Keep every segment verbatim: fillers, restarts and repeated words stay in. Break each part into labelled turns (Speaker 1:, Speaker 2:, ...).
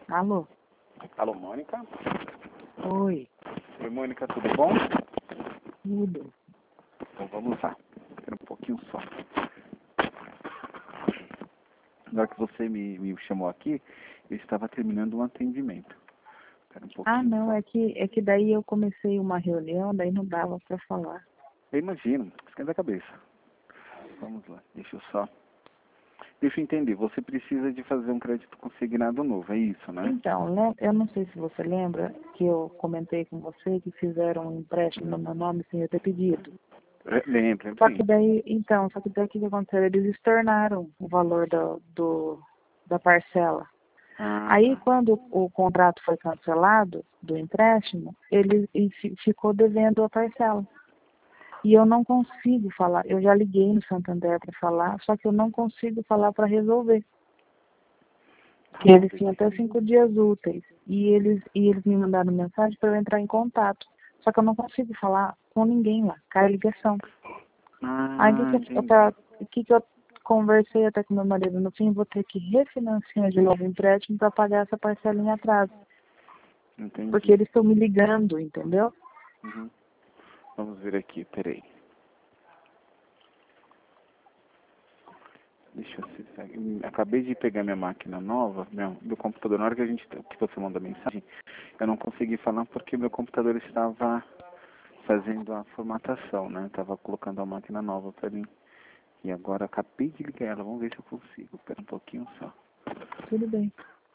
Speaker 1: Alô?
Speaker 2: Alô, Mônica?
Speaker 1: Oi.
Speaker 2: Oi, Mônica, tudo bom?
Speaker 1: Tudo.
Speaker 2: Então vamos lá. Espera um pouquinho só. Na hora que você me, me chamou aqui, eu estava terminando um atendimento. Espera um pouquinho
Speaker 1: Ah, não,
Speaker 2: só.
Speaker 1: é que, é que daí eu comecei uma reunião, daí não dava para falar.
Speaker 2: Eu imagino, esquenta a cabeça. Vamos lá, deixa eu só... Deixa eu entender, você precisa de fazer um crédito consignado novo, é isso, né?
Speaker 1: Então, né, eu não sei se você lembra que eu comentei com você que fizeram um empréstimo no meu nome sem eu ter pedido.
Speaker 2: É, Lembra,
Speaker 1: Só
Speaker 2: sim.
Speaker 1: que daí, então, só que daí o que aconteceu? Eles estornaram o valor do, do, da parcela.
Speaker 2: Ah,
Speaker 1: Aí,
Speaker 2: tá.
Speaker 1: quando o contrato foi cancelado do empréstimo, ele, ele fi- ficou devendo a parcela. E eu não consigo falar. Eu já liguei no Santander para falar, só que eu não consigo falar para resolver. Que eles tinham até cinco dias úteis. E eles, e eles me mandaram mensagem para eu entrar em contato. Só que eu não consigo falar com ninguém lá. Cai a ligação. Aí o
Speaker 2: Ah,
Speaker 1: que, que, eu-
Speaker 2: entendi.
Speaker 1: pra- o que, que eu conversei até com meu marido no fim, vou ter que refinanciar de novo o empréstimo para pagar essa parcela em atraso.
Speaker 2: Entendi.
Speaker 1: Porque eles estão me ligando, entendeu?
Speaker 2: Uhum. Vamos ver aqui, peraí. Deixa eu acessar. aqui. Acabei de pegar minha máquina nova, meu, meu computador. Na hora que a gente que você mandou a mensagem, eu não consegui falar porque meu computador estava fazendo a formatação, né? Estava colocando a máquina nova para mim. E agora acabei de ligar ela. Vamos ver se eu consigo. Espera um pouquinho só.
Speaker 1: Tudo bem.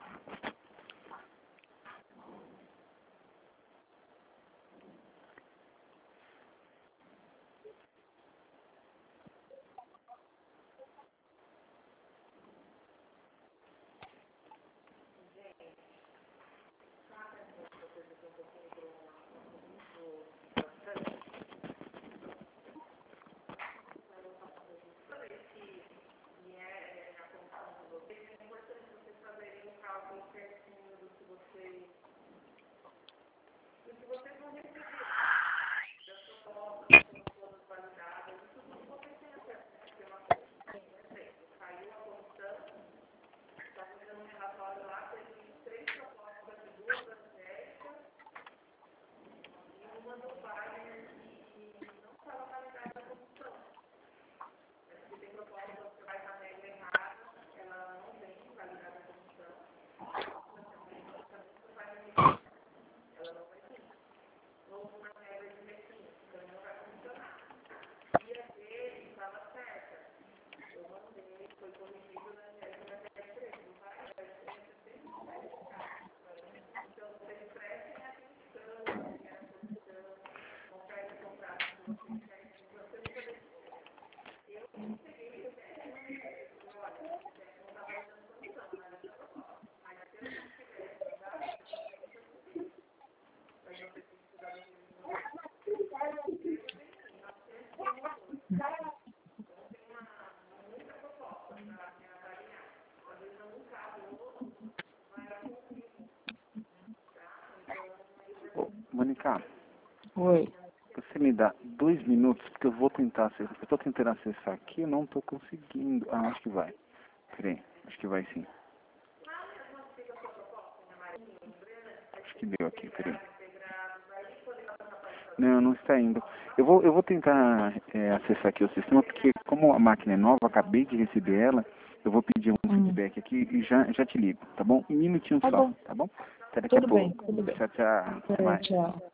Speaker 2: Ô, Mônica,
Speaker 1: Oi.
Speaker 2: você me dá dois minutos porque eu vou tentar acessar. Eu estou tentando acessar aqui e não estou conseguindo. Ah, acho que vai. Peraí, acho que vai sim. Acho que deu aqui, peraí. Não, não está indo. Eu vou, eu vou tentar é, acessar aqui o sistema, porque como a máquina é nova, acabei de receber ela, eu vou pedir um
Speaker 1: Hum.
Speaker 2: feedback aqui e já, já te ligo, tá bom? Um minutinho
Speaker 1: Tá
Speaker 2: só,
Speaker 1: bom.
Speaker 2: tá bom? Até daqui a
Speaker 1: Tudo bem,
Speaker 2: pouco.
Speaker 1: tudo bem.
Speaker 2: Tchau, tchau. Até
Speaker 1: É,
Speaker 2: mais.
Speaker 1: tchau.